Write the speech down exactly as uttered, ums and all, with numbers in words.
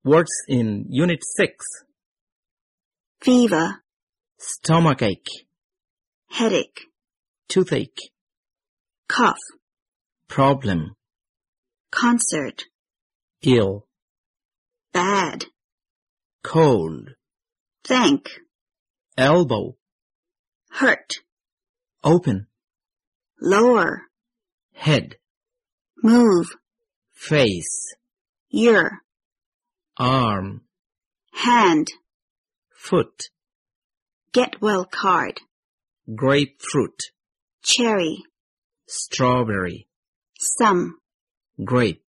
Words in Unit six. Fever, Stomachache, headache, toothache, cough, problem, concert, ill, bad, cold, thank, elbow, hurt, open, lower, head, move, face, ear, arm, hand, foot, get well card, grapefruit, cherry, strawberry, some. grape.